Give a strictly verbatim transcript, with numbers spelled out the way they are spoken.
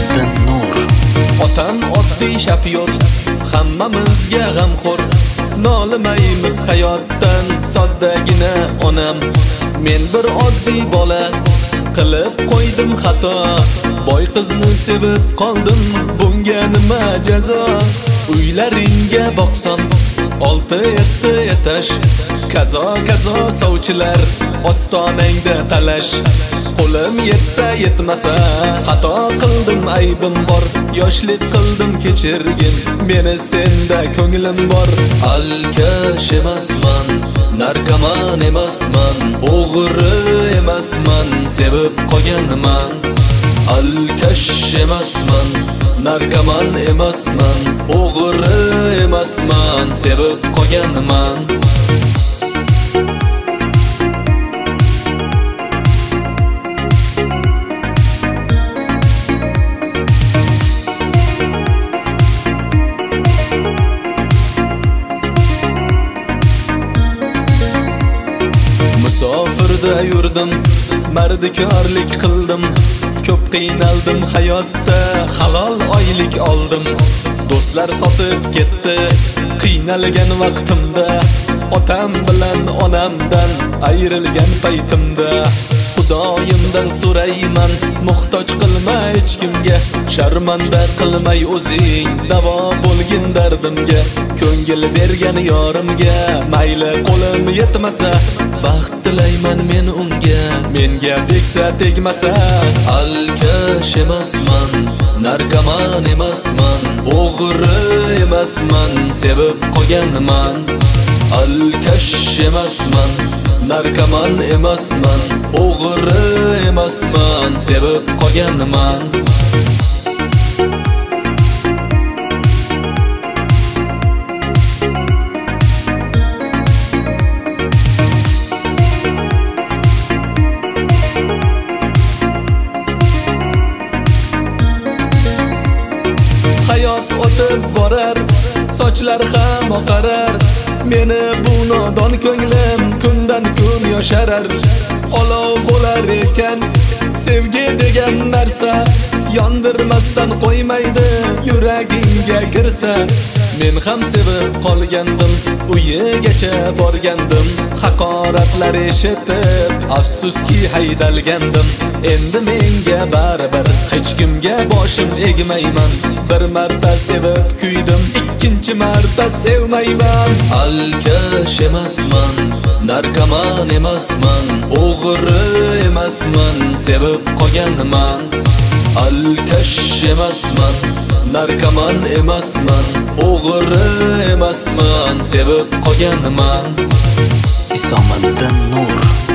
Isomiddin Nur. Otam oddiy shofyor, hammamizga g'amxo'r. Nolimaymiz hayotdan, soddagina onam. Men bir oddiy bola, qilib qo'ydim xato. Boy qizni sevib qoldim, bunga nima jazo? Uylaringga boqsam, olti yetti etash. Kazo kazo sovchilar, ostonangda talash. Qo'lim yetsa yetmasa, xato qildim, aybim bor. Yoshlik qildim, kechirgin, meni senda ko'nglim bor. Alkash emasman, narkoman emasman, o'g'ri emasman, sevib qolganman. Alkash emasman, narkoman emasman, o'g'ri emasman, sevib qolganman. Musofirda yurdim, mardikorlik qildim. Ko'p qiynaldim hayotda, halol oylik oldim. Do'stlar sotib ketdi, qiynalgan vaqtimda. Otam bilan onamdan ayrilgan paytimda. Xudoyimdan so'rayman, muhtoj qilma hech kimga. Sharmanda qilmay o'zing, davo bo'lgin dardimga. Ko'ngil bergan yorimga, mayli qo'lim yetmasa, baxt tilayman men unga. Menga tegsa tegmasa, alkash emasman, narkoman emasman, o'g'ri emasman, sevib qolganman. Alkash emasman, narkoman emasman, o'g'ri emasman, sevib qolganman. Hayot o'tib borar, sochlar ham oqarar. Meni bu nodon ko'nglim kundan kun yosharar. Olov bo'lar ekan sevgi degan narsa, yondirmasdan qo'ymaydi yuragingga kirsa. Men ham sevib qolgandim, uyigacha borgandim. Haqoratlar eshitib, afsuski haydalgandim. Endi menga baribir, hech kimga boshim egmayman. Bir marta sevib kuydim, ikkinchi marta sevmayman. Alkash emasman, narkoman emasman, o'g'ri emasman, sevib qolganman. Alkash emasman, narkoman emasman, o'g'ri emasman, sevib qolganman. Isomiddin Nur.